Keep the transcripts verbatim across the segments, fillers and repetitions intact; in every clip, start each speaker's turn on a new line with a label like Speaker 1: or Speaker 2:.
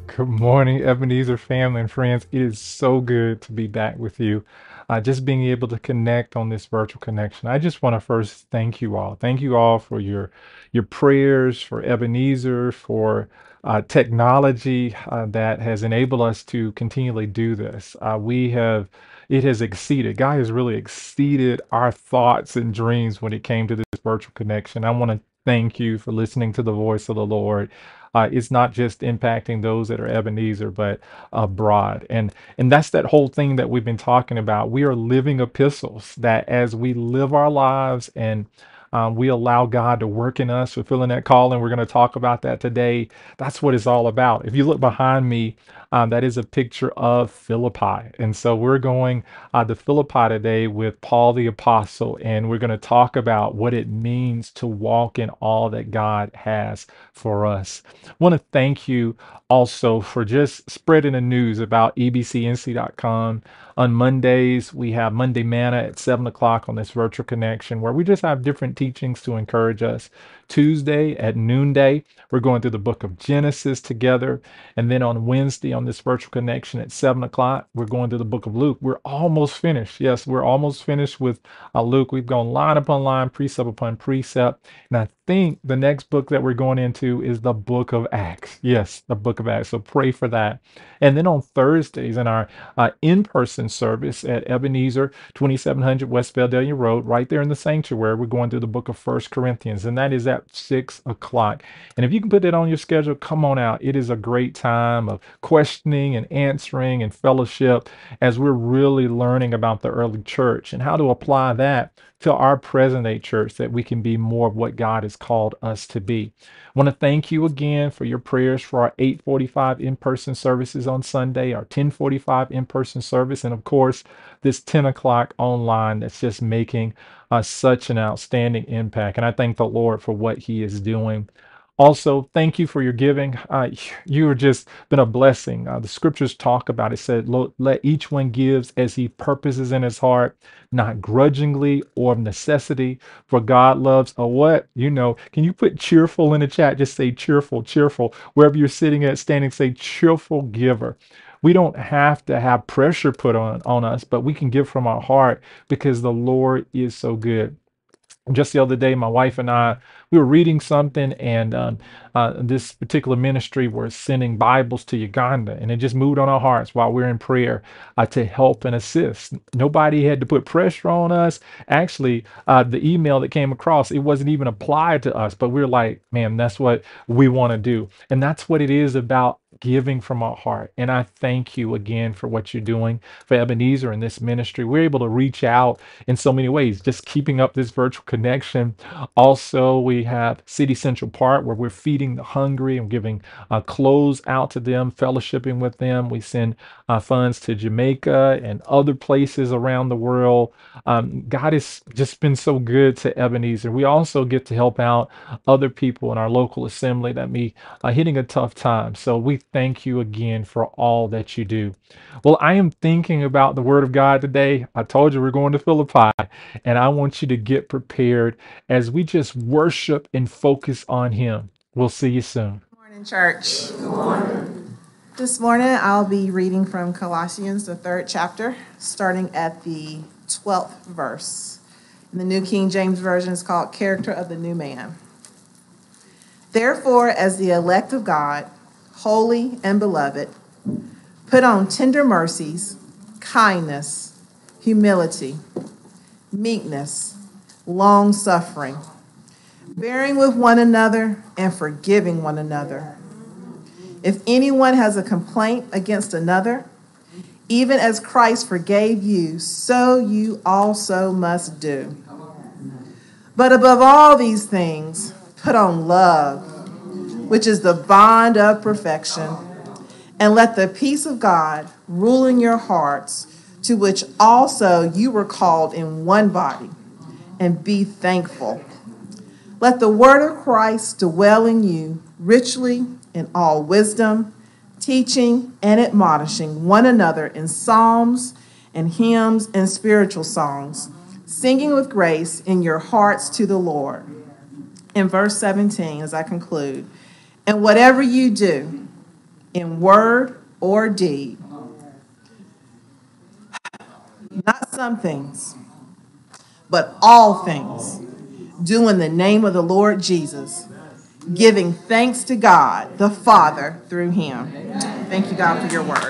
Speaker 1: Good morning, Ebenezer family and friends. It is so good to be back with you. Uh, just being able to connect on this virtual connection. I just want to first thank you all. Thank you all for your your prayers, for Ebenezer, for uh, technology uh, that has enabled us to continually do this. Uh, we have it has exceeded. God has really exceeded our thoughts and dreams when it came to this virtual connection. I want to thank you for listening to the voice of the Lord. Uh, it's not just impacting those that are Ebenezer, but abroad. And and that's that whole thing that we've been talking about. We are living epistles that as we live our lives and um, we allow God to work in us, fulfilling that call, and we're going to talk about that today. That's what it's all about. If you look behind me, um, that is a picture of Philippi. And so we're going uh, to Philippi today with Paul the Apostle, and we're going to talk about what it means to walk in all that God has for us. Want to thank you also for just spreading the news about E B C N C dot com. On Mondays, we have Monday Manna at seven o'clock on this virtual connection where we just have different teachings to encourage us. Tuesday at noonday, we're going through the book of Genesis together. And then on Wednesday on this virtual connection at seven o'clock, we're going through the book of Luke. We're almost finished. Yes, we're almost finished with uh, Luke. We've gone line upon line, precept upon precept. And I think the next book that we're going into is the book of Acts. Yes, the book of Acts. So pray for that. And then on Thursdays in our uh, in-person service at Ebenezer, twenty-seven hundred West Vandalia Road, right there in the sanctuary, we're going through the book of First Corinthians, and that is at six o'clock. And if you can put that on your schedule, come on out. It is a great time of questioning and answering and fellowship as we're really learning about the early church and how to apply that to our present day church, that we can be more of what God has called us to be. I want to thank you again for your prayers for our eight forty-five in-person services on Sunday, our ten forty-five in-person service, and of course, this ten o'clock online that's just making uh, such an outstanding impact. And I thank the Lord for what he is doing. Also, thank you for your giving. Uh, you have just been a blessing. Uh, the scriptures talk about it, said, "Lo- let each one gives as he purposes in his heart, not grudgingly or of necessity, for God loves a what? You know, can you put cheerful in the chat? Just say cheerful, cheerful. Wherever you're sitting at, standing, say cheerful giver. We don't have to have pressure put on, on us, but we can give from our heart because the Lord is so good. Just the other day, my wife and I, we were reading something, and um, uh, this particular ministry was sending Bibles to Uganda, and it just moved on our hearts while we we're in prayer uh, to help and assist. Nobody had to put pressure on us. Actually, uh, the email that came across, it wasn't even applied to us, but we we're like, man, that's what we want to do. And that's what it is about giving from our heart. And I thank you again for what you're doing for Ebenezer and this ministry. We're able to reach out in so many ways, just keeping up this virtual connection. Also, we have City Central Park where we're feeding the hungry and giving uh, clothes out to them, fellowshipping with them. We send uh, funds to Jamaica and other places around the world. Um, God has just been so good to Ebenezer. We also get to help out other people in our local assembly that may uh, hitting a tough time. So we thank you again for all that you do. Well, I am thinking about the Word of God today. I told you we're going to Philippi, and I want you to get prepared as we just worship and focus on Him. We'll see you soon.
Speaker 2: Good morning, church. Good morning. This morning, I'll be reading from Colossians, the third chapter, starting at the twelfth verse. In the New King James Version, it's called Character of the New Man. Therefore, as the elect of God, holy and beloved, put on tender mercies, kindness, humility, meekness, long-suffering, bearing with one another and forgiving one another. If anyone has a complaint against another, even as Christ forgave you, so you also must do. But above all these things, put on love, which is the bond of perfection, and let the peace of God rule in your hearts, to which also you were called in one body, and be thankful. Let the word of Christ dwell in you richly in all wisdom, teaching and admonishing one another in psalms and hymns and spiritual songs, singing with grace in your hearts to the Lord. In verse seventeen, as I conclude, and whatever you do, in word or deed. Not some things, but all things. Do in the name of the Lord Jesus, giving thanks to God the Father through him. Thank you, God, for your word.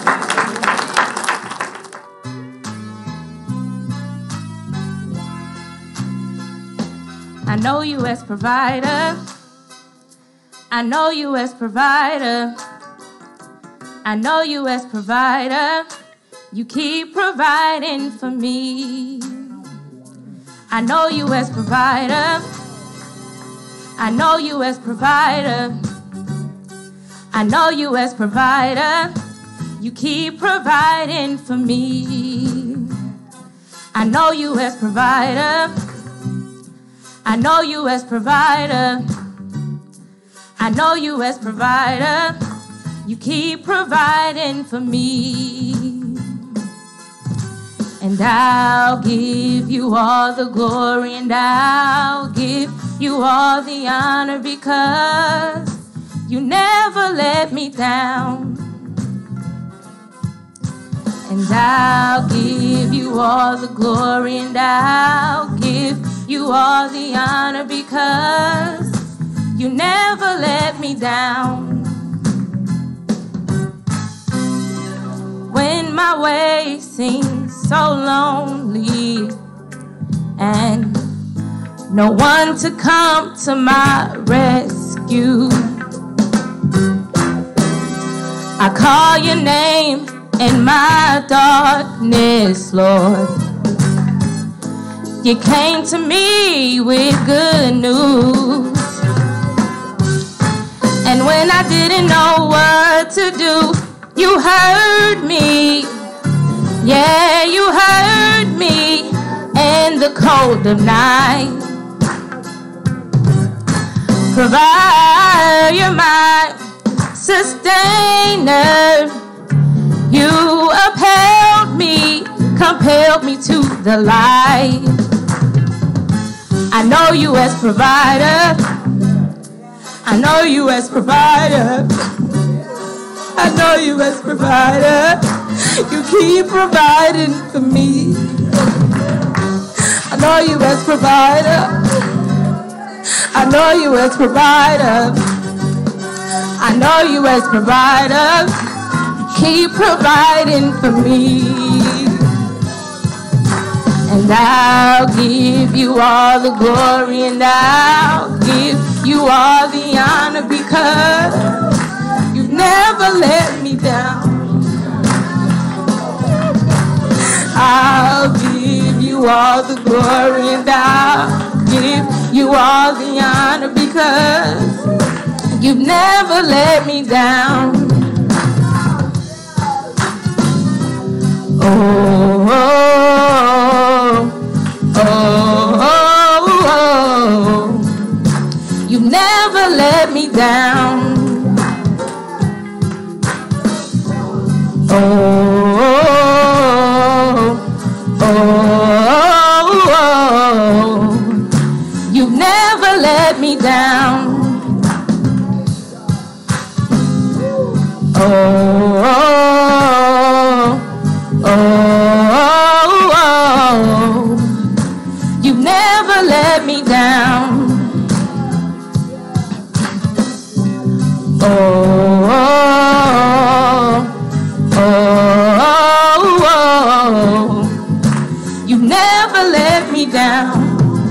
Speaker 3: I know you as provider. I know you as provider. I know you as provider. You keep providing for me. I know you as provider. I know you as provider. I know you as provider. You keep providing for me. I know you as provider. I know you as provider. I know you as provider. You keep providing for me. And I'll give you all the glory, and I'll give you all the honor, because you never let me down. And I'll give you all the glory, and I'll give you all the honor, because you never let me down. When my way seems so lonely and no one to come to my rescue, I call your name in my darkness, Lord. You came to me with good news. And when I didn't know what to do, you heard me. Yeah, you heard me in the cold of night. Provider, you're my sustainer. You upheld me, compelled me to the light. I know you as provider. I know you as provider. I know you as provider. You keep providing for me. I know you as provider. I know you as provider. I know you as provider. Keep providing for me. And I'll give you all the glory, and I'll give you all the honor, because you've never let me down. I'll give you all the glory, and I'll give you all the honor, because you've never let me down. Oh, oh, oh, oh, oh. You've never let me down. Oh, oh, oh, oh. You've never let me down. Oh, oh, oh, oh. You've never let me down. Oh, oh, oh, oh. You've never let me down.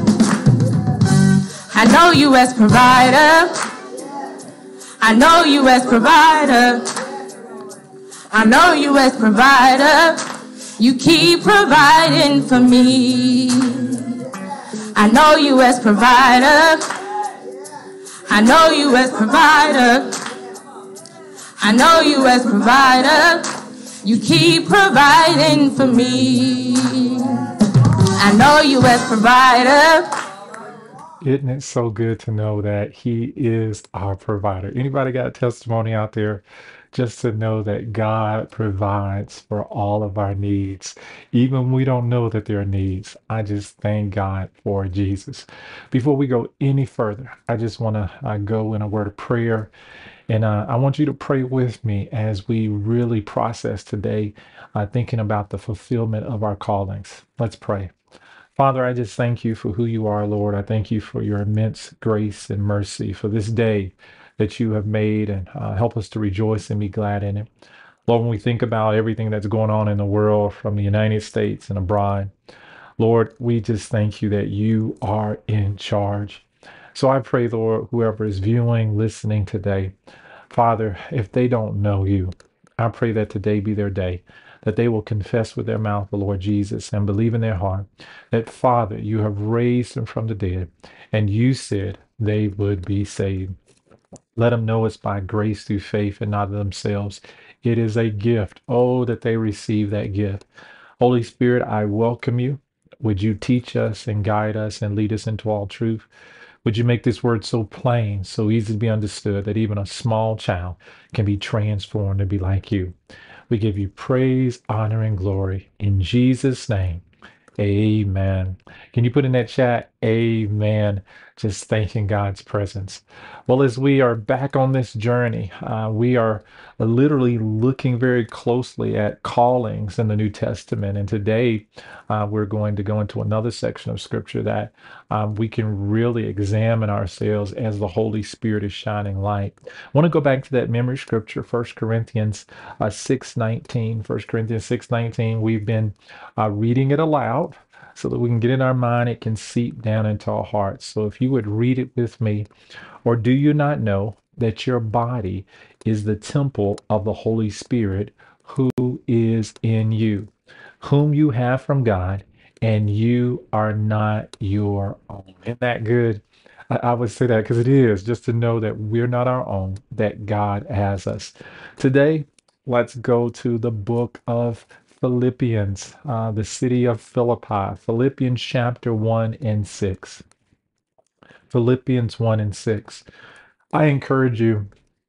Speaker 3: I know you as provider. I know you as provider. I know you as provider. You keep providing for me. I know you as provider. I know you as provider. I know you as provider. You keep providing for me. I know you as provider.
Speaker 1: Isn't it so good to know that he is our provider? Anybody got a testimony out there? just to know that God provides for all of our needs, even when we don't know that there are needs. I just thank God for Jesus. Before we go any further, I just want to uh, go in a word of prayer. And uh, I want you to pray with me as we really process today, uh, thinking about the fulfillment of our callings. Let's pray. Father, I just thank you for who you are, Lord. I thank you for your immense grace and mercy for this day that you have made, and uh, help us to rejoice and be glad in it. Lord, when we think about everything that's going on in the world from the United States and abroad, Lord, we just thank you that you are in charge. So I pray, Lord, whoever is viewing, listening today, Father, if they don't know you, I pray that today be their day, that they will confess with their mouth the Lord Jesus and believe in their heart that, Father, you have raised them from the dead, and you said they would be saved. Let them know it's by grace through faith and not of themselves. It is a gift. Oh, that they receive that gift. Holy Spirit, I welcome you. Would you teach us and guide us and lead us into all truth? Would you make this word so plain, so easy to be understood, that even a small child can be transformed to be like you? We give you praise, honor, and glory in Jesus' name. Amen. Can you put in that chat, amen? Just thanking God's presence. Well, as we are back on this journey, uh, we are literally looking very closely at callings in the New Testament. And today uh, we're going to go into another section of scripture that um, we can really examine ourselves as the Holy Spirit is shining light. I want to go back to that memory scripture, First Corinthians uh, six nineteen. First Corinthians six nineteen. We've been uh, reading it aloud so that we can get in our mind, it can seep down into our hearts. So if you would read it with me. Or do you not know that your body is the temple of the Holy Spirit who is in you, whom you have from God, and you are not your own? Isn't that good? I, I would say that because it is, just to know that we're not our own, that God has us. Today, let's go to the book of Philippians, uh, the city of Philippi, Philippians chapter one and six. Philippians one and six. I encourage you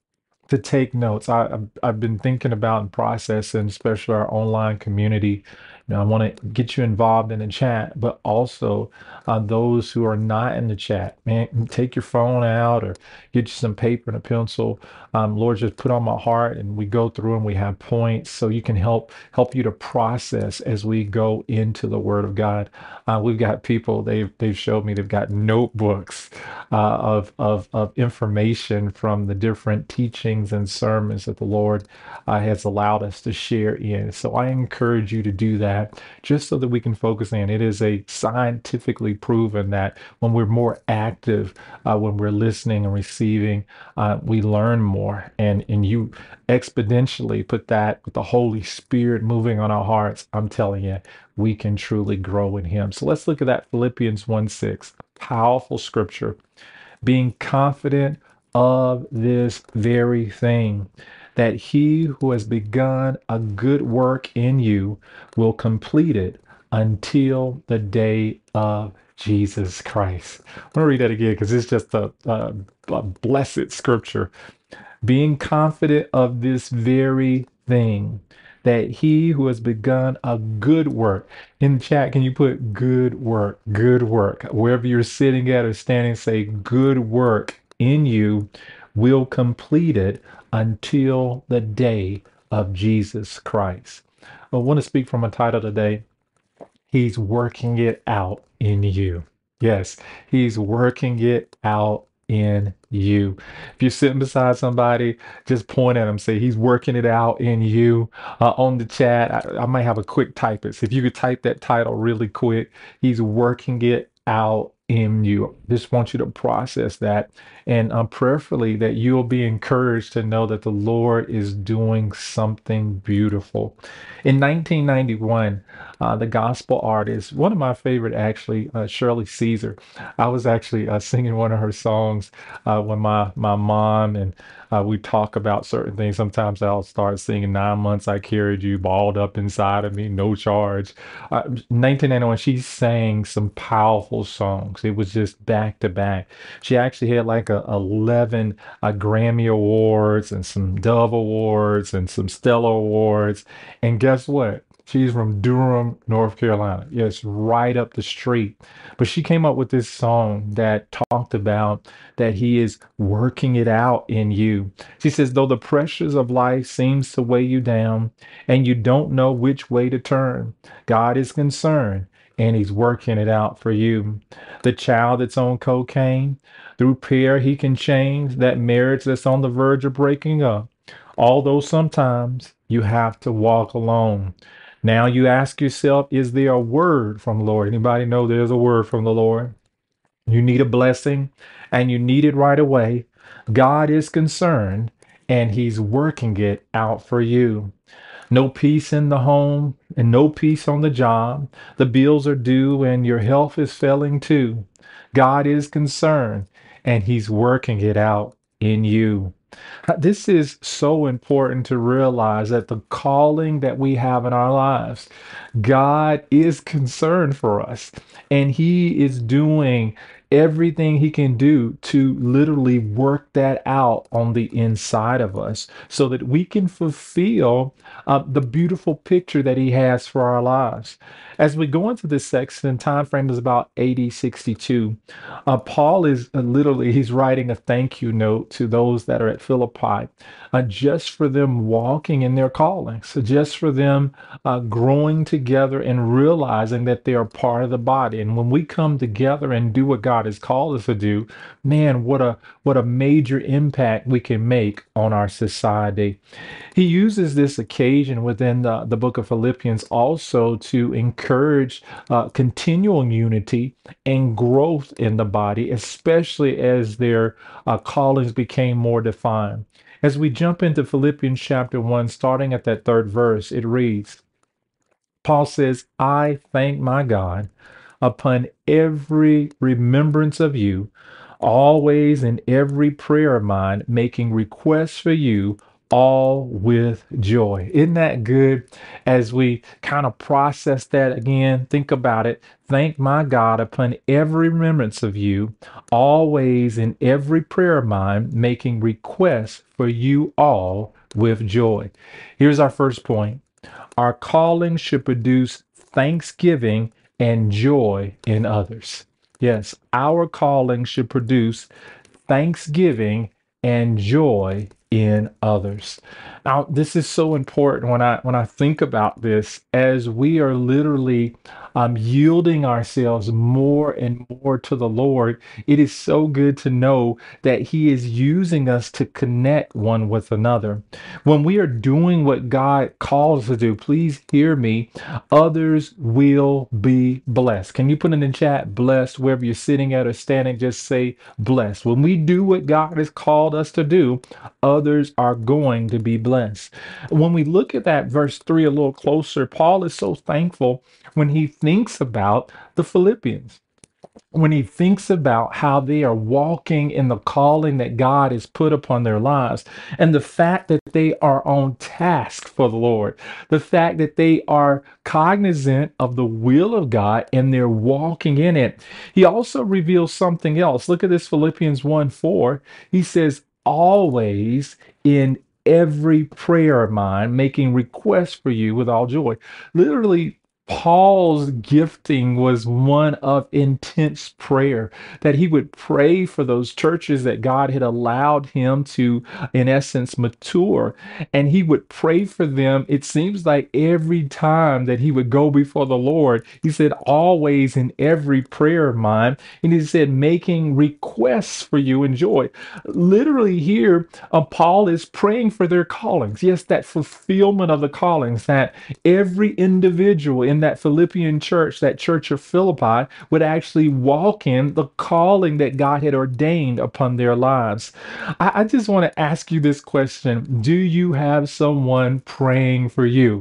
Speaker 1: to take notes. I, I've, I've been thinking about and processing, especially our online community. You know, I want to get you involved in the chat, but also uh, those who are not in the chat, man, take your phone out or get you some paper and a pencil. Um, Lord, just put on my heart, and we go through and we have points so you can help help you to process as we go into the Word of God. Uh, we've got people, they've they've showed me they've got notebooks uh, of of of information from the different teachings and sermons that the Lord uh, has allowed us to share in. So I encourage you to do that just so that we can focus in. It is a scientifically proven that when we're more active, uh, when we're listening and receiving, uh, we learn more. And, and you exponentially put that with the Holy Spirit moving on our hearts. I'm telling you, we can truly grow in Him. So let's look at that Philippians one six, powerful scripture. Being confident of this very thing, that he who has begun a good work in you will complete it until the day of Jesus Christ. I want to read that again because it's just a, a, a blessed scripture. Being confident of this very thing, that he who has begun a good work. In the chat, can you put good work, good work? Wherever you're sitting at or standing, say good work in you will complete it until the day of Jesus Christ. I want to speak from a title today. He's working it out in you. Yes, he's working it out in you. If you're sitting beside somebody, just point at them, say he's working it out in you. Uh, on the chat, I, I might have a quick typist. If you could type that title really quick, he's working it out in you. Just want you to process that, and um, prayerfully that you'll be encouraged to know that the Lord is doing something beautiful. In nineteen ninety-one, uh, the gospel artist, one of my favorite actually, uh, Shirley Caesar, I was actually uh, singing one of her songs uh, when my my mom and uh, we talk about certain things. Sometimes I'll start singing Nine Months I Carried You, Balled Up Inside of Me, No Charge. Uh, nineteen ninety-one, she sang some powerful songs. songs. It was just back to back. She actually had like a eleven uh, Grammy Awards and some Dove Awards and some Stella Awards. And guess what? She's from Durham, North Carolina. Yes, right up the street. But she came up with this song that talked about that he is working it out in you. She says, though the pressures of life seems to weigh you down and you don't know which way to turn, God is concerned and he's working it out for you. The child that's on cocaine, through prayer, he can change that marriage that's on the verge of breaking up. Although sometimes you have to walk alone. Now you ask yourself, is there a word from the Lord? Anybody know there's a word from the Lord? You need a blessing and you need it right away. God is concerned and he's working it out for you. No peace in the home and no peace on the job. The bills are due and your health is failing too. God is concerned and he's working it out in you. This is so important to realize that the calling that we have in our lives, God is concerned for us and he is doing everything he can do to literally work that out on the inside of us so that we can fulfill uh, the beautiful picture that he has for our lives. As we go into this section, time frame is about A D sixty-two. Uh, Paul is uh, literally, he's writing a thank you note to those that are at Philippi, uh, just for them walking in their calling. So just for them uh, growing together and realizing that they are part of the body. And when we come together and do what God has called us to do, man, what a what a major impact we can make on our society. He uses this occasion within the, the book of Philippians also to encourage uh, continual unity and growth in the body, especially as their uh, callings became more defined. As we jump into Philippians chapter one, starting at that third verse, it reads, Paul says, I thank my God upon every remembrance of you, always in every prayer of mine, making requests for you, all with joy. Isn't that good? As we kind of process that again, think about it. Thank my God upon every remembrance of you, always in every prayer of mine, making requests for you all with joy. Here's our first point. Our calling should produce thanksgiving and joy in others. Yes, our calling should produce thanksgiving and joy in others. Now, this is so important when I when I think about this, as we are literally um, yielding ourselves more and more to the Lord. It is so good to know that He is using us to connect one with another. When we are doing what God calls us to do, please hear me, others will be blessed. Can you put in the chat, blessed, wherever you're sitting at or standing, just say blessed. When we do what God has called us to do, others are going to be blessed. When we look at that verse three a little closer, Paul is so thankful when he thinks about the Philippians. When he thinks about how they are walking in the calling that God has put upon their lives, and the fact that they are on task for the Lord, the fact that they are cognizant of the will of God and they're walking in it. He also reveals something else. Look at this, Philippians one four. He says, always in every prayer of mine, making requests for you with all joy. Literally, Paul's gifting was one of intense prayer, that he would pray for those churches that God had allowed him to, in essence, mature. And he would pray for them. It seems like every time that he would go before the Lord, he said, always in every prayer of mine. And he said, making requests for you in joy. Literally here, uh, Paul is praying for their callings. Yes, that fulfillment of the callings, that every individual in that Philippian church, that church of Philippi, would actually walk in the calling that God had ordained upon their lives. I, I just want to ask you this question. Do you have someone praying for you?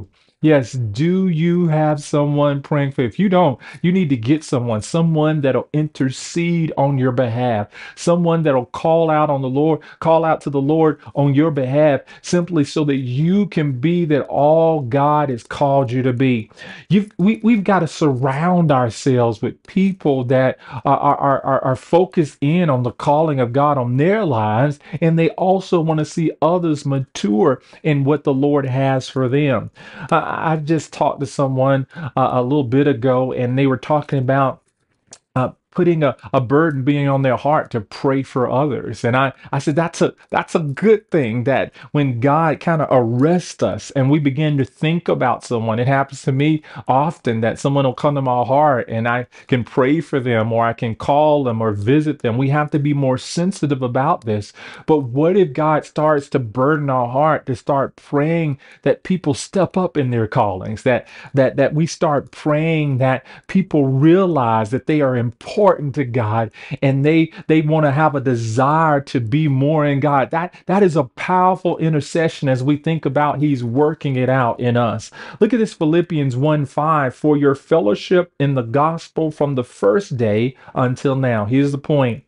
Speaker 1: Yes, do you have someone praying for you? If you don't, you need to get someone, someone that'll intercede on your behalf, someone that'll call out on the Lord, call out to the Lord on your behalf, simply so that you can be that all God has called you to be. You've, we, we've got to surround ourselves with people that are, are, are, are focused in on the calling of God on their lives, and they also want to see others mature in what the Lord has for them. Uh, I've just talked to someone uh, a little bit ago, and they were talking about uh, putting a, a burden being on their heart to pray for others. And I, I said, that's a that's a good thing, that when God kind of arrests us and we begin to think about someone, it happens to me often that someone will come to my heart and I can pray for them, or I can call them or visit them. We have to be more sensitive about this. But what if God starts to burden our heart to start praying that people step up in their callings, that that that we start praying that people realize that they are important to God, and they they want to have a desire to be more in God. That that is a powerful intercession as we think about He's working it out in us. Look at this, Philippians one five, for your fellowship in the gospel from the first day until now. Here's the point.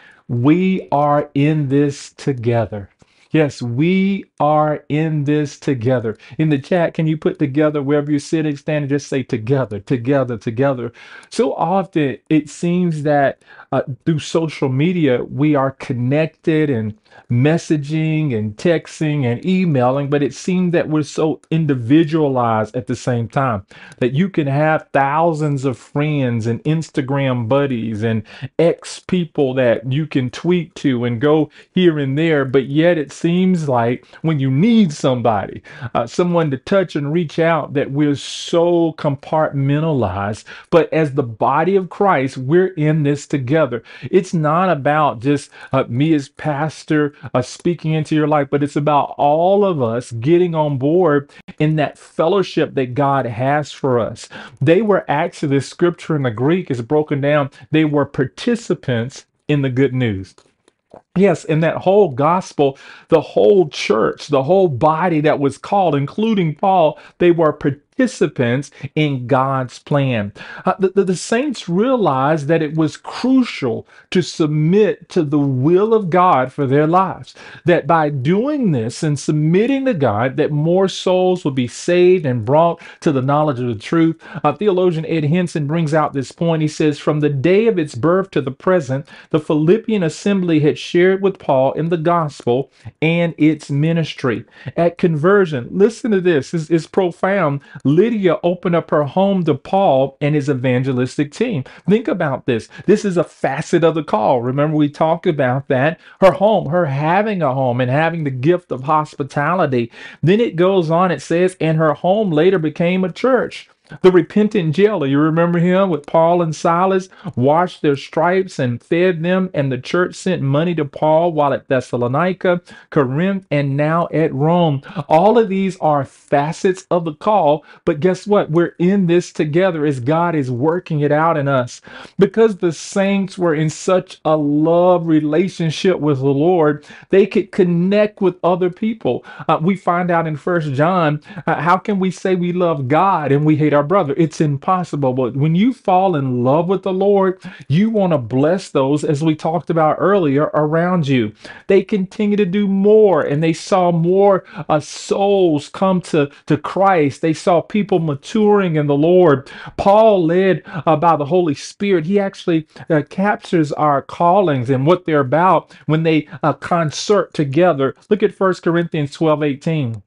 Speaker 1: We are in this together. Yes, we are in this together. In the chat, can you put together wherever you're sitting, standing, just say together, together, together. So often it seems that uh, through social media, we are connected and messaging and texting and emailing, but it seems that we're so individualized at the same time, that you can have thousands of friends and Instagram buddies and ex people that you can tweet to and go here and there, but yet it seems like when you need somebody, uh, someone to touch and reach out, that we're so compartmentalized. But as the body of Christ, we're in this together. It's not about just uh, me as pastor uh, speaking into your life, but it's about all of us getting on board in that fellowship that God has for us. They were actually, the scripture in the Greek is broken down, they were participants in the good news. Yes, in that whole gospel, the whole church, the whole body that was called, including Paul, they were participants in God's plan. Uh, the, the, the saints realized that it was crucial to submit to the will of God for their lives. That by doing this and submitting to God, that more souls would be saved and brought to the knowledge of the truth. Uh, theologian Ed Henson brings out this point. He says, from the day of its birth to the present, the Philippian assembly had shared with Paul in the gospel and its ministry. At conversion, listen to this, this is profound. Lydia opened up her home to Paul and his evangelistic team. Think about this. This is a facet of the call. Remember, we talked about that. Her home, her having a home and having the gift of hospitality. Then it goes on, it says, and her home later became a church. The repentant jailer, you remember him with Paul and Silas, washed their stripes and fed them, and the church sent money to Paul while at Thessalonica, Corinth, and now at Rome. All of these are facets of the call, but guess what? We're in this together as God is working it out in us. Because the saints were in such a love relationship with the Lord, they could connect with other people. Uh, we find out in First John, uh, how can we say we love God and we hate our brother? It's impossible. But when you fall in love with the Lord, you want to bless those, as we talked about earlier, around you. They continue to do more, and they saw more uh, souls come to, to Christ. They saw people maturing in the Lord. Paul, led uh, by the Holy Spirit, he actually uh, captures our callings and what they're about when they uh, concert together. Look at First Corinthians twelve eighteen.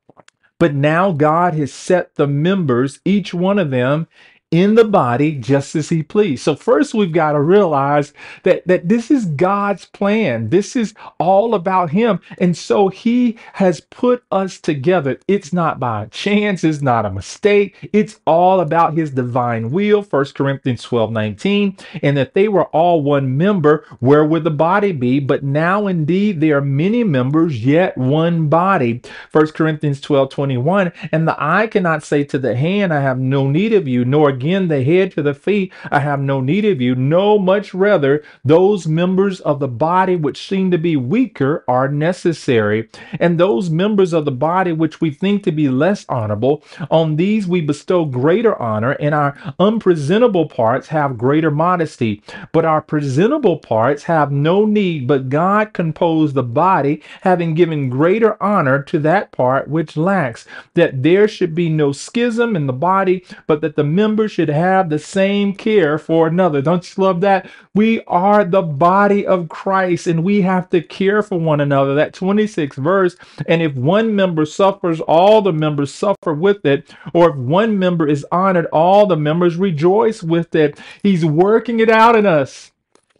Speaker 1: But now God has set the members, each one of them, in the body just as he pleased. So first we've got to realize that, that this is God's plan. This is all about him. And so he has put us together. It's not by chance. It's not a mistake. It's all about his divine will. First Corinthians twelve nineteen. And that they were all one member, where would the body be? But now indeed there are many members, yet one body. First Corinthians twelve twenty-one. And the eye cannot say to the hand, I have no need of you, nor again the head to the feet, I have no need of you. No, much rather, those members of the body which seem to be weaker are necessary. And those members of the body which we think to be less honorable, on these we bestow greater honor, and our unpresentable parts have greater modesty. But our presentable parts have no need, but God composed the body, having given greater honor to that part which lacks, that there should be no schism in the body, but that the members should have the same care for another. Don't you love that? We are the body of Christ, and we have to care for one another. That twenty-sixth verse, and if one member suffers, all the members suffer with it, or if one member is honored, all the members rejoice with it. He's working it out in us.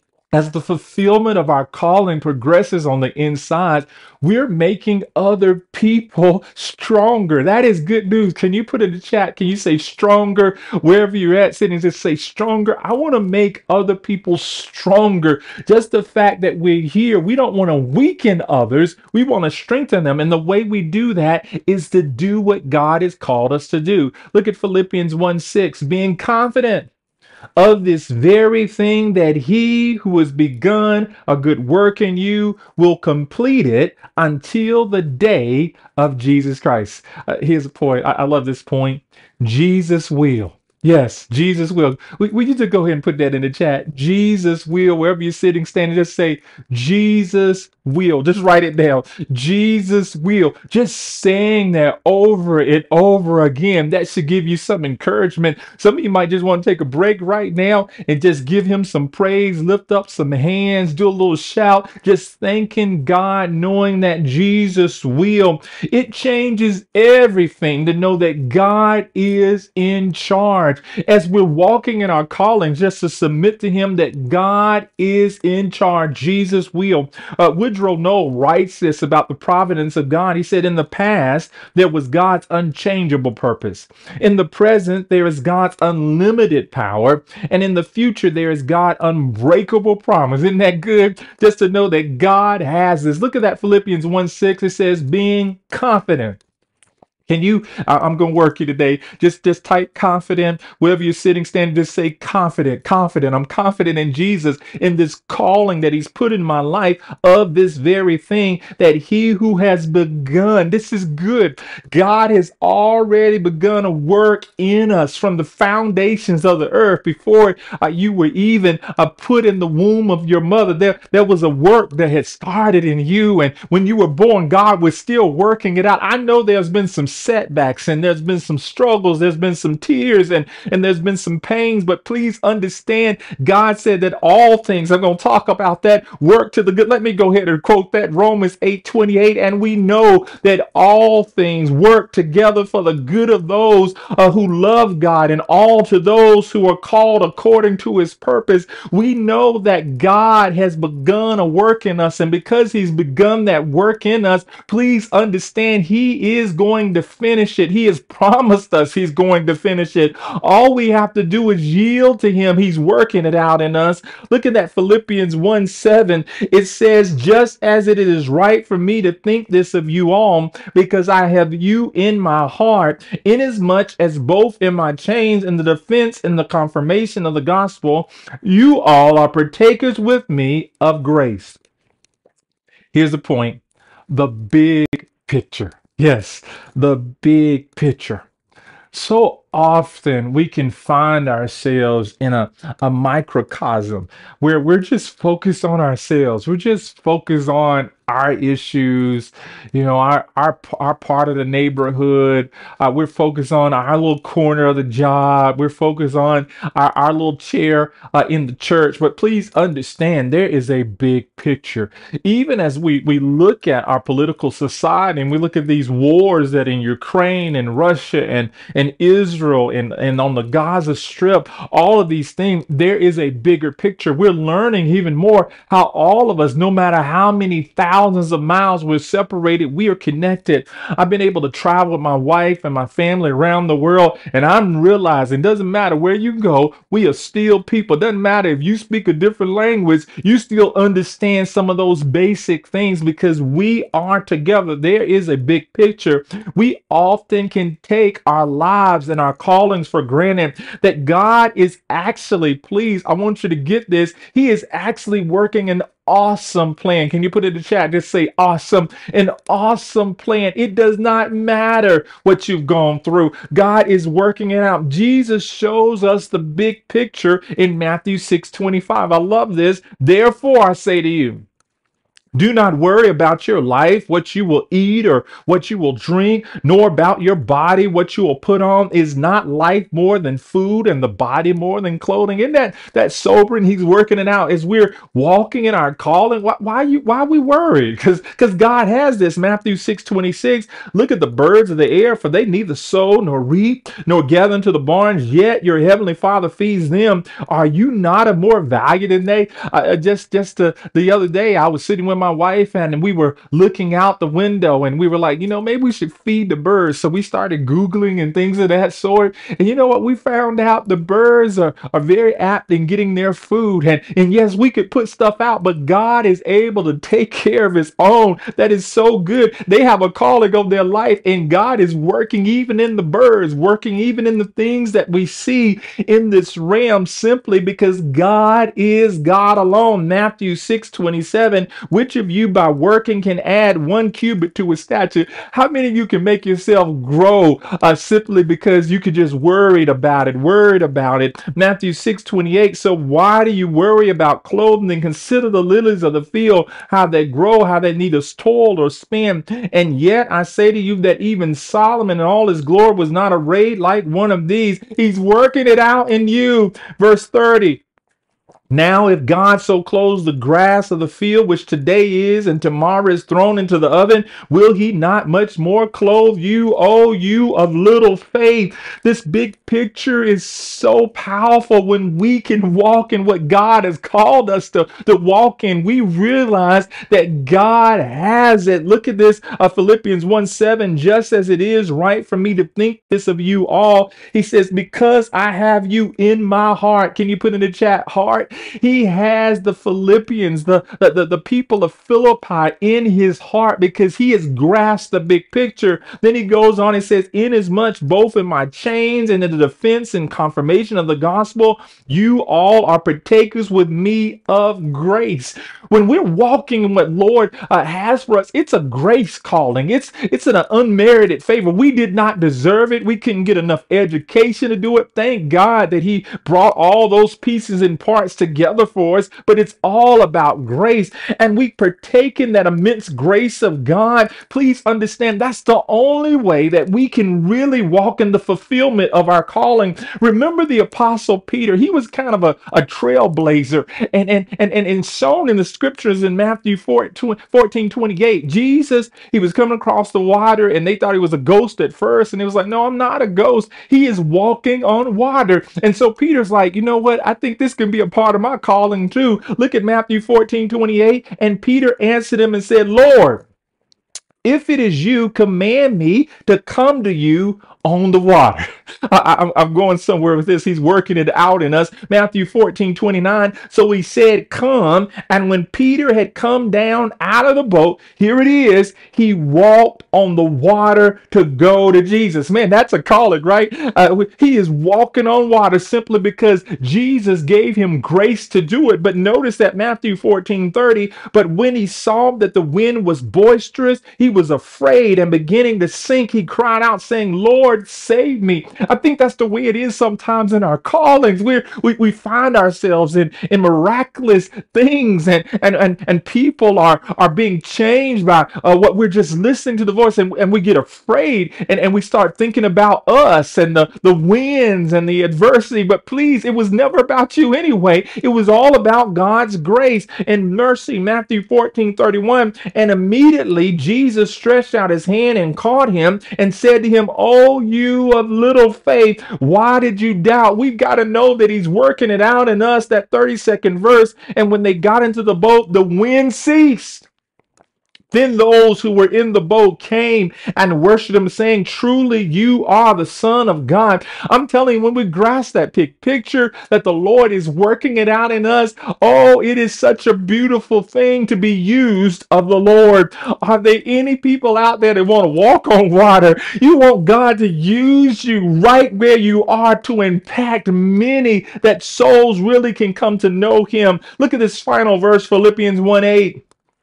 Speaker 1: As the fulfillment of our calling progresses on the inside, we're making other people stronger. That is good news. Can you put in the chat? Can you say stronger? Wherever you're at, sitting, just say stronger. I want to make other people stronger. Just the fact that we're here, we don't want to weaken others. We want to strengthen them. And the way we do that is to do what God has called us to do. Look at Philippians one six, being confident of this very thing, that he who has begun a good work in you will complete it until the day of Jesus Christ. Uh, here's a point. I, I love this point. Jesus will. Yes, Jesus will. We, we need to go ahead and put that in the chat. Jesus will. Wherever you're sitting, standing, just say, Jesus will. Just write it down. Jesus will. Just saying that over and over again. That should give you some encouragement. Some of you might just want to take a break right now and just give him some praise, lift up some hands, do a little shout, just thanking God, knowing that Jesus will. It changes everything to know that God is in charge. As we're walking in our callings, just to submit to him that God is in charge. Jesus will. Uh, Woodrow Knoll writes this about the providence of God. He said, in the past, there was God's unchangeable purpose. In the present, there is God's unlimited power. And in the future, there is God's unbreakable promise. Isn't that good? Just to know that God has this. Look at that Philippians one six. It says, being confident. Can you, I- I'm going to work you today. Just, just type confident, wherever you're sitting, standing, just say confident, confident. I'm confident in Jesus, in this calling that he's put in my life of this very thing, that he who has begun, this is good. God has already begun a work in us from the foundations of the earth before uh, you were even uh, put in the womb of your mother. There, there was a work that had started in you. And when you were born, God was still working it out. I know there's been some setbacks, and there's been some struggles, there's been some tears, and and there's been some pains, but please understand, God said that all things, I'm going to talk about that, work to the good. Let me go ahead and quote that, Romans eight twenty-eight, and we know that all things work together for the good of those uh, who love God, and all to those who are called according to his purpose. We know that God has begun a work in us, and because he's begun that work in us, please understand he is going to finish it. He has promised us he's going to finish it. All we have to do is yield to him. He's working it out in us. Look at that Philippians one seven. It says, just as it is right for me to think this of you all, because I have you in my heart, inasmuch as both in my chains and the defense and the confirmation of the gospel, you all are partakers with me of grace. Here's the point. The big picture. Yes, the big picture. So often we can find ourselves in a, a microcosm where we're just focused on ourselves. We're just focused on our issues, you know, our our our part of the neighborhood. Uh, we're focused on our little corner of the job. We're focused on our, our little chair uh, in the church. But please understand, there is a big picture. Even as we, we look at our political society and we look at these wars that in Ukraine and Russia and, and Israel and, and on the Gaza Strip, all of these things, there is a bigger picture. We're learning even more how all of us, no matter how many thousands thousands of miles. We're separated. We are connected. I've been able to travel with my wife and my family around the world, and I'm realizing it doesn't matter where you go, we are still people. It doesn't matter if you speak a different language, you still understand some of those basic things because we are together. There is a big picture. We often can take our lives and our callings for granted, that God is actually, please, I want you to get this, He is actually working an awesome plan. Can you put it in the chat? Just say awesome. An awesome plan. It does not matter what you've gone through. God is working it out. Jesus shows us the big picture in Matthew six twenty-five. I love this. Therefore, I say to you, do not worry about your life, what you will eat or what you will drink, nor about your body, what you will put on. Is not life more than food and the body more than clothing? Isn't that, that sobering? He's working it out as we're walking in our calling. Why, why, you, why are we worried? Because because God has this. Matthew six twenty-six, look at the birds of the air, for they neither sow nor reap nor gather into the barns, yet your heavenly Father feeds them. Are you not of more value than they? Uh, just just uh, the other day, I was sitting with my wife and we were looking out the window and we were like, you know, maybe we should feed the birds. So we started Googling and things of that sort. And you know what? We found out the birds are, are very apt in getting their food. And, and yes, we could put stuff out, but God is able to take care of His own. That is so good. They have a calling of their life, and God is working even in the birds, working even in the things that we see in this realm, simply because God is God alone. Matthew six twenty-seven, which of you by working can add one cubit to his stature? How many of you can make yourself grow uh, simply because you could just worried about it, worried about it? Matthew six twenty-eight, so why do you worry about clothing? Consider the lilies of the field, how they grow, how they neither toil or spin. And yet I say to you that even Solomon in all his glory was not arrayed like one of these. He's working it out in you. Verse thirty, now, if God so clothes the grass of the field, which today is and tomorrow is thrown into the oven, will He not much more clothe you, O you of little faith? This big picture is so powerful. When we can walk in what God has called us to, to walk in, we realize that God has it. Look at this, uh, Philippians one seven, just as it is right for me to think this of you all. He says, because I have you in my heart. Can you put in the chat, heart? He has the Philippians, the, the, the, the people of Philippi in His heart, because He has grasped the big picture. Then he goes on and says, inasmuch both in my chains and in the defense and confirmation of the gospel, you all are partakers with me of grace. When we're walking in what Lord uh, has for us, it's a grace calling. It's, it's an unmerited favor. We did not deserve it. We couldn't get enough education to do it. Thank God that He brought all those pieces and parts together for us, but it's all about grace, and we partake in that immense grace of God. Please understand, that's the only way that we can really walk in the fulfillment of our calling. Remember the Apostle Peter. He was kind of a, a trailblazer, and, and, and, and, and shown in the scriptures in Matthew fourteen twenty-eight. Jesus, He was coming across the water, and they thought He was a ghost at first, and He was like, no, I'm not a ghost. He is walking on water. And so Peter's like, you know what? I think this can be a part of my calling too. Look at Matthew fourteen twenty-eight. And Peter answered Him and said, Lord, if it is you, command me to come to you on the water. I, I, I'm going somewhere with this. He's working it out in us. Matthew fourteen twenty-nine. So He said, come. And when Peter had come down out of the boat, here it is, he walked on the water to go to Jesus. Man, that's a calling, right? Uh, he is walking on water simply because Jesus gave him grace to do it. But notice that Matthew fourteen thirty, but when he saw that the wind was boisterous, he was afraid, and beginning to sink, he cried out, saying, Lord, save me. I think that's the way it is sometimes in our callings. We're, we we find ourselves in, in miraculous things, and, and, and, and people are, are being changed by uh, what we're just listening to the voice, and, and we get afraid, and, and we start thinking about us and the, the winds and the adversity. But please, it was never about you anyway. It was all about God's grace and mercy. Matthew fourteen thirty-one, and immediately Jesus stretched out His hand and caught him and said to him, oh, you of little faith, why did you doubt? We've got to know that He's working it out in us. That thirty-second verse, and when they got into the boat, the wind ceased. Then those who were in the boat came and worshiped him, saying, truly, you are the Son of God. I'm telling you, when we grasp that pic- picture that the Lord is working it out in us, oh, it is such a beautiful thing to be used of the Lord. Are there any people out there that want to walk on water? You want God to use you right where you are to impact many, that souls really can come to know him. Look at this final verse, Philippians one eight.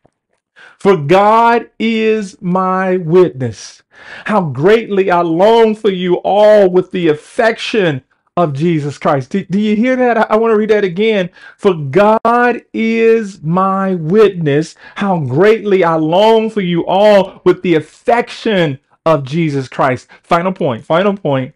Speaker 1: For God is my witness, how greatly I long for you all with the affection of Jesus Christ. Do, do you hear that? I, I want to read that again. For God is my witness, how greatly I long for you all with the affection of Jesus Christ. Final point, final point.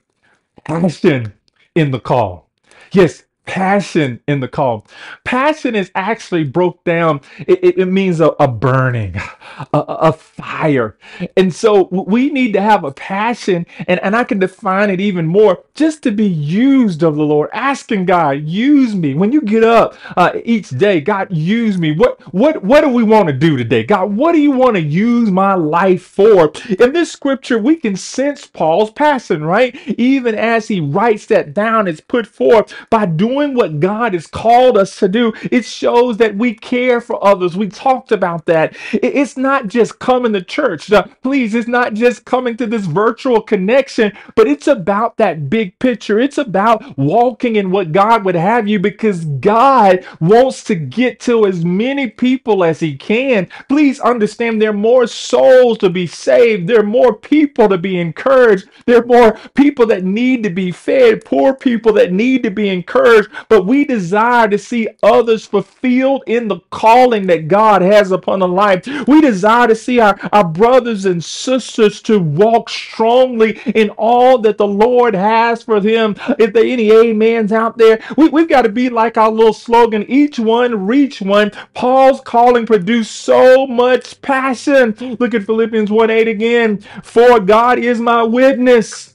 Speaker 1: Passion in the call. Yes, passion in the call. Passion is actually broke down. It, it, it means a, a burning, a, a fire. And so we need to have a passion, and, and I can define it even more, just to be used of the Lord, asking God, use me. When you get up uh, each day, God, use me. What, what, what do we want to do today? God, what do you want to use my life for? In this scripture, we can sense Paul's passion, right? Even as he writes that down, it's put forth by doing what God has called us to do. It shows that we care for others. We talked about that. It's not just coming to church. Uh, please, it's not just coming to this virtual connection, but it's about that big picture. It's about walking in what God would have you, because God wants to get to as many people as he can. Please understand, there are more souls to be saved. There are more people to be encouraged. There are more people that need to be fed, poor people that need to be encouraged. But we desire to see others fulfilled in the calling that God has upon a life. We desire to see our, our brothers and sisters to walk strongly in all that the Lord has for them. If there are any amens out there, we, we've got to be like our little slogan, each one, reach one. Paul's calling produced so much passion. Look at Philippians one eight again. For God is my witness,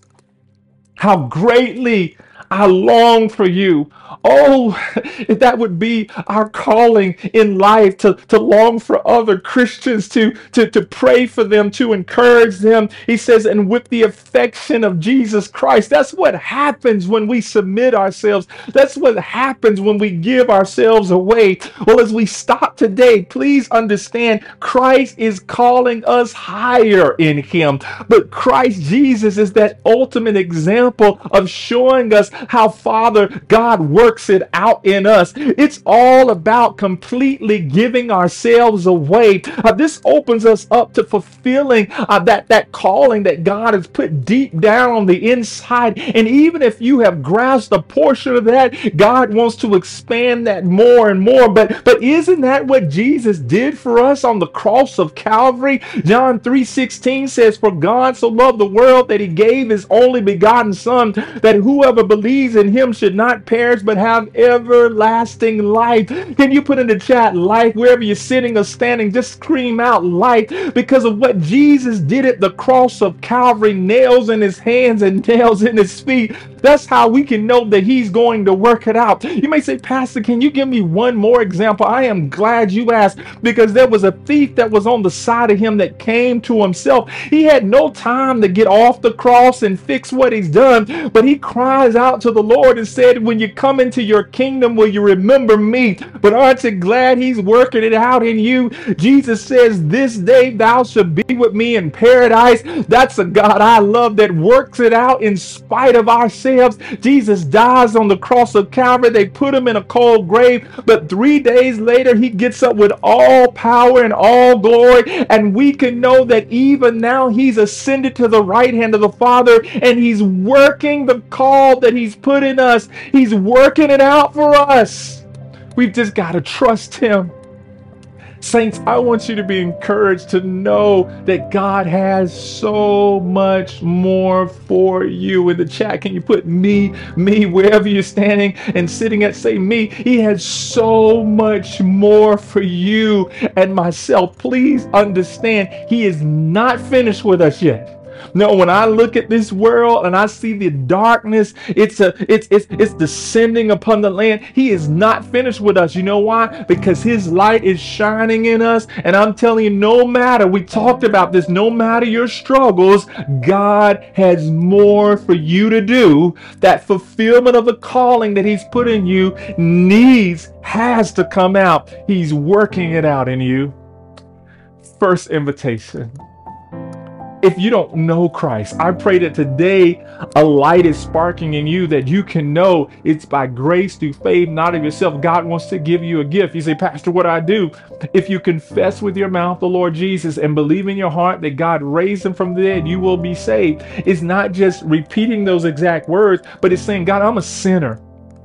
Speaker 1: how greatly I long for you. Oh, if that would be our calling in life, to, to long for other Christians, to, to, to pray for them, to encourage them. He says, and with the affection of Jesus Christ. That's what happens when we submit ourselves. That's what happens when we give ourselves away. Well, as we stop today, please understand, Christ is calling us higher in him. But Christ Jesus is that ultimate example of showing us how Father God works it out in us. It's all about completely giving ourselves away. Uh, this opens us up to fulfilling uh, that, that calling that God has put deep down on the inside. And even if you have grasped a portion of that, God wants to expand that more and more. But, but isn't that what Jesus did for us on the cross of Calvary? John three sixteen says, for God so loved the world that he gave his only begotten Son, that whoever believes in him should not perish but have everlasting life. Can you put in the chat life wherever you're sitting or standing? Just scream out life, because of what Jesus did at the cross of Calvary. Nails in his hands and nails in his feet. That's how we can know that he's going to work it out. You may say, Pastor, can you give me one more example? I am glad you asked, because there was a thief that was on the side of him that came to himself. He had no time to get off the cross and fix what he's done, but he cries out to the Lord and said, when you come into your kingdom, will you remember me? But aren't you glad he's working it out in you? Jesus says, this day thou shalt be with me in paradise. That's a God I love, that works it out in spite of ourselves. Jesus dies on the cross of Calvary. They put him in a cold grave, but three days later he gets up with all power and all glory, and we can know that even now he's ascended to the right hand of the Father, and he's working the call that he's put in us. He's working it out for us. We've just got to trust him. Saints, I want you to be encouraged to know that God has so much more for you. In the chat, can you put me, me, wherever you're standing and sitting at, say me. He has so much more for you and myself. Please understand, he is not finished with us yet. No, when I look at this world and I see the darkness, it's a it's it's it's descending upon the land. He is not finished with us. You know why? Because his light is shining in us. And I'm telling you, no matter, we talked about this, no matter your struggles, God has more for you to do. That fulfillment of the calling that he's put in you needs, has to come out. He's working it out in you. First invitation. If you don't know Christ, I pray that today a light is sparking in you, that you can know it's by grace through faith, not of yourself. God wants to give you a gift. You say, Pastor, what do I do? If you confess with your mouth the Lord Jesus and believe in your heart that God raised him from the dead, you will be saved. It's not just repeating those exact words, but it's saying, God, I'm a sinner.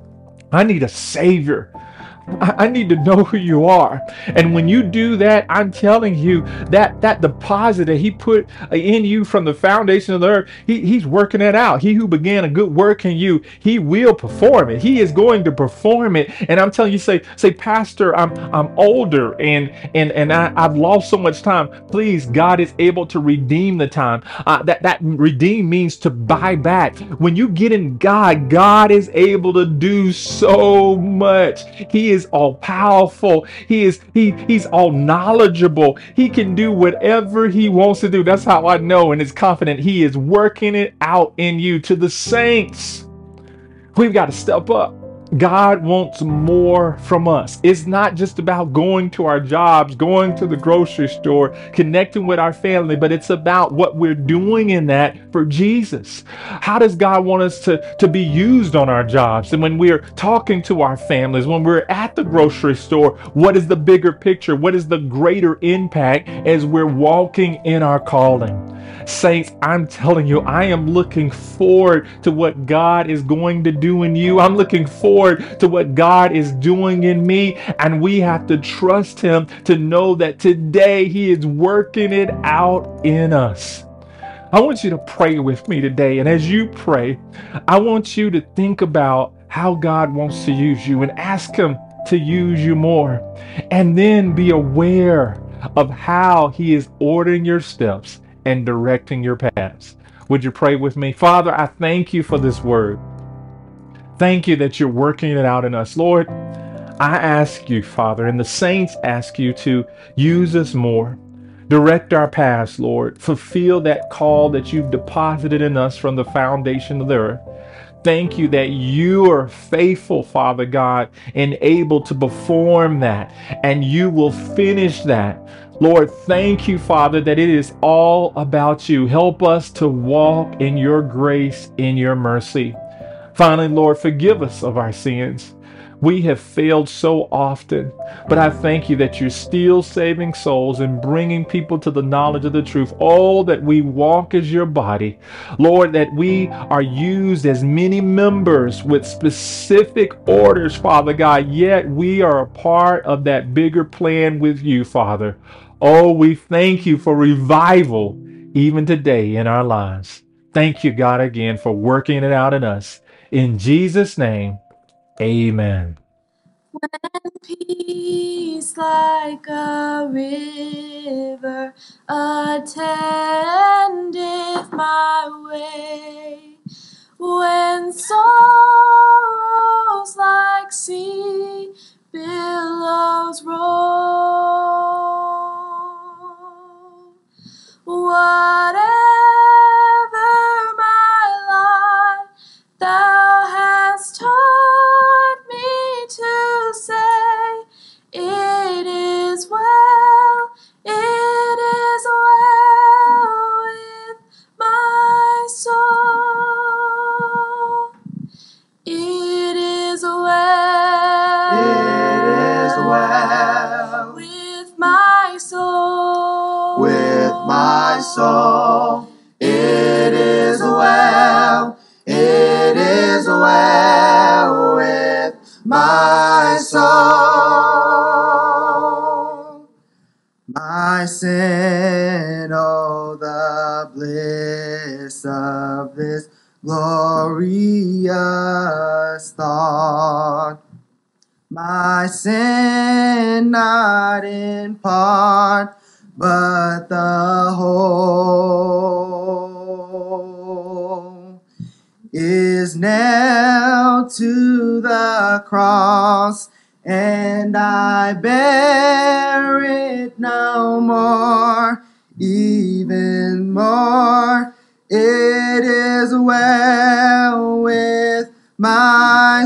Speaker 1: I need a Savior. I need to know who you are. And when you do that, I'm telling you that that deposit that he put in you from the foundation of the earth, he, he's working it out. He who began a good work in you, he will perform it. He is going to perform it. And I'm telling you, say, say, Pastor, I'm I'm older and and and I, I've lost so much time. Please, God is able to redeem the time. Uh, that that redeem means to buy back. When you get in God, God is able to do so much. He is all powerful. He is he he's all knowledgeable. He can do whatever he wants to do. That's how I know and is confident he is working it out in you. To the saints, we've got to step up. God wants more from us. It's not just about going to our jobs, going to the grocery store, connecting with our family, but it's about what we're doing in that for Jesus. How does God want us to, to be used on our jobs? And when we're talking to our families, when we're at the grocery store, what is the bigger picture? What is the greater impact as we're walking in our calling? Saints, I'm telling you, I am looking forward to what God is going to do in you. I'm looking forward to what God is doing in me. And we have to trust him to know that today he is working it out in us. I want you to pray with me today. And as you pray, I want you to think about how God wants to use you and ask him to use you more. And then be aware of how he is ordering your steps and directing your paths. Would you pray with me? Father, I thank you for this word. Thank you that you're working it out in us. Lord, I ask you, Father, and the saints ask you to use us more. Direct our paths, Lord. Fulfill that call that you've deposited in us from the foundation of the earth. Thank you that you are faithful, Father God, and able to perform that, and you will finish that. Lord, thank you, Father, that it is all about you. Help us to walk in your grace, in your mercy. Finally, Lord, forgive us of our sins. We have failed so often, but I thank you that you're still saving souls and bringing people to the knowledge of the truth. Oh, that we walk as your body. Lord, that we are used as many members with specific orders, Father God, yet we are a part of that bigger plan with you, Father. Oh, we thank you for revival even today in our lives. Thank you, God, again for working it out in us. In Jesus' name, amen.
Speaker 3: When peace like a river attendeth my way, when sorrows like sea billows roll, whatever my lot thou hast taught me to say, it is well, it is well with my soul. It is well,
Speaker 4: it is well
Speaker 3: with my soul,
Speaker 4: with my soul. It is well, it is well with my soul. My sin, oh, the bliss of this glorious thought. My sin not in part, but the whole. the cross, and I bear it no more, even more. It is well with my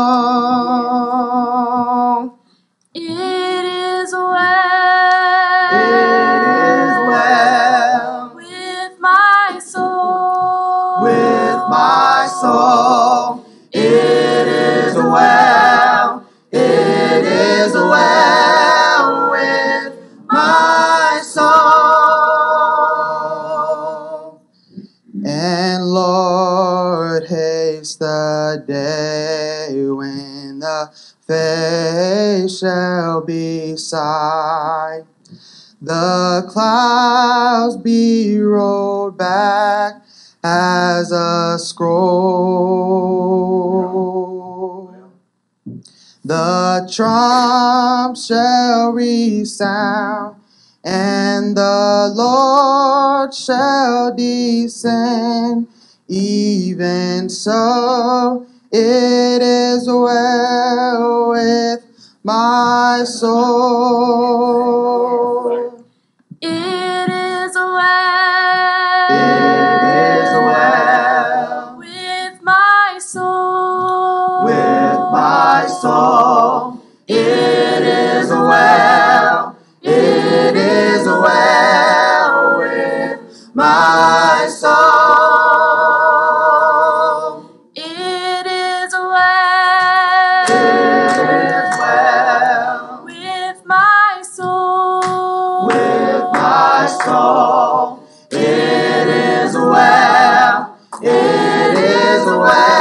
Speaker 4: soul.
Speaker 3: It is well.
Speaker 4: It is well
Speaker 3: with my soul.
Speaker 4: with my soul. It is well. It is well with my soul. And Lord, haste the day when the face shall be sight, the clouds be rolled back as a scroll. The trump shall resound, and the Lord shall descend. Even so, it is well with my soul.
Speaker 3: It is well.
Speaker 4: It is well
Speaker 3: with my soul.
Speaker 4: with my soul. It is well. It is well with my soul.
Speaker 3: It is well.
Speaker 4: It is well
Speaker 3: with my soul.
Speaker 4: with my soul. It is well. It is well.